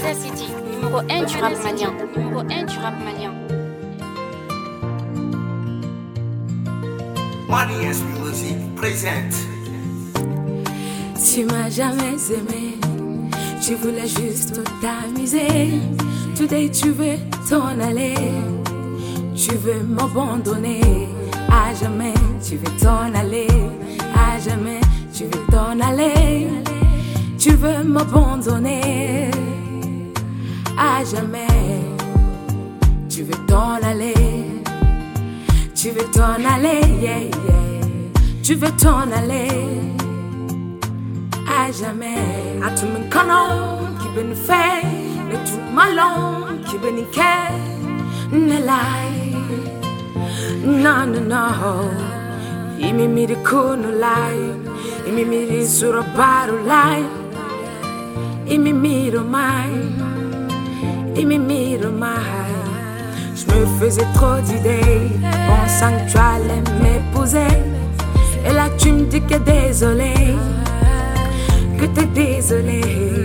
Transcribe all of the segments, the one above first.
City, numéro 1 du rap malien. Numéro 1 du rap malien. Money S Music présente. Tu m'as jamais aimé, tu voulais juste t'amuser. Today tu veux t'en aller, tu veux m'abandonner. À jamais tu veux t'en aller, à jamais tu veux t'en aller. Tu veux m'abandonner, à jamais tu veux t'en aller. Tu veux t'en aller, yeah, yeah. Tu veux t'en aller, à jamais. À tout mon canon qui ben fait, le tout malon qui ben ne lie. No, no, no. I mi mi de kuno lie, I mi mi de sura baru lie. I mi mi de mai, I mi mi de mai. Je me faisais trop d'idées, pensant que tu allais m'épouser. Et là tu me dis que désolé, que t'es désolé.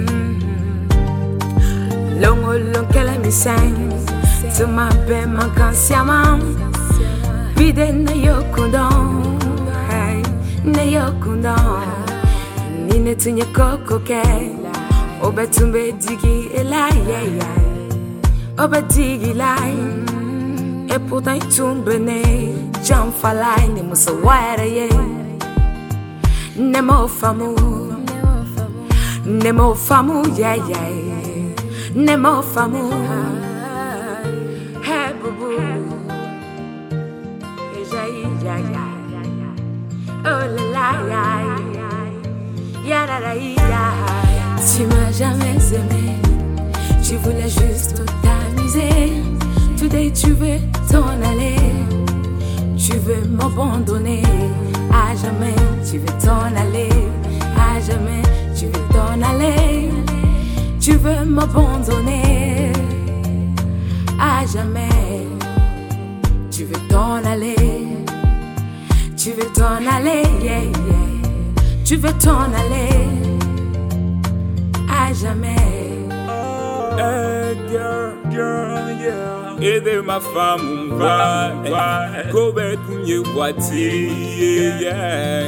Longo long qu'elle me saigne, tu m'appelles inconsciemment. Pide na yokundon, hey, na yokundon. Ni ne tunye koko ke, obe tumbe digi elai, yeah, yeah. Obe digi lai. Et pourtant il tombe né, j'en fallait, ne me savoir ye. Ne mo famu, yeah, yeah. Ne mo famu, hey boubou. Et j'ai, yeah, yeah. Oh la la, yeah, la la, yeah. Tu m'as jamais aimé, tu voulais juste t'amuser. Today tu veux t'en aller, tu veux m'abandonner. À jamais tu veux t'en aller, à jamais tu veux t'en aller. Tu veux m'abandonner, à jamais tu veux t'en aller. Tu veux t'en aller, yeah, yeah. Tu veux t'en aller, à jamais. Hey, girl, yeah. Aider ma femme, vai. Kobe tunye wati, yeah.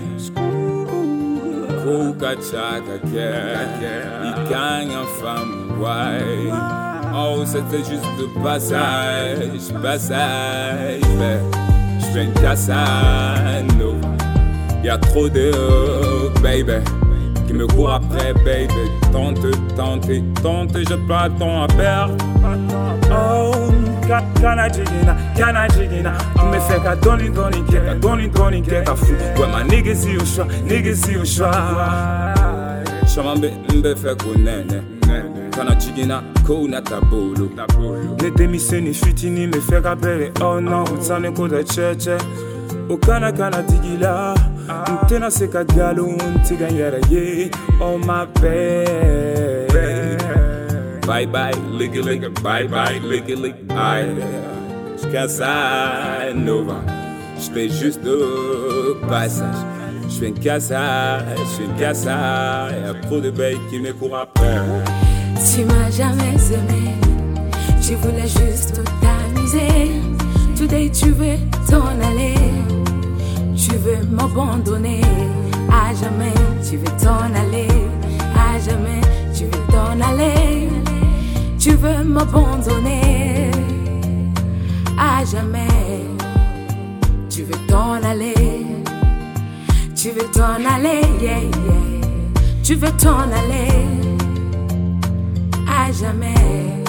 Koka chaka ke, ikanya femme, ouais. Oh, c'était juste de passage, mais je viens de Casanova. Y'a trop de baby qui me court après, baby. Tente, j'ai pas de temps à perdre. Oh, kana jigina. Tu me fais qu'à donner qu'à fou. Ouais, ma nigga si au choix. Chama mbe fait connaître. Kana jigina, kuna tabolo. Ne démissionne, futini, me fait qu'à oh non, ça ne coûte cheche. O kana digila. Tena se kadgalo untiga yara ye. Oh my babe. Bye bye, lick bye bye, lick aïe. Casanova, j'fais juste de passage. J'fais une cassage, y'a trop de bêtes qui me courent après. Tu m'as jamais aimé, tu voulais juste t'amuser. Today tu veux t'en aller, tu veux m'abandonner. À jamais tu veux t'en aller, à jamais tu veux t'en aller. Tu veux m'abandonner, à jamais tu veux t'en aller. Tu veux t'en aller, yeah, yeah. Tu veux t'en aller, à jamais.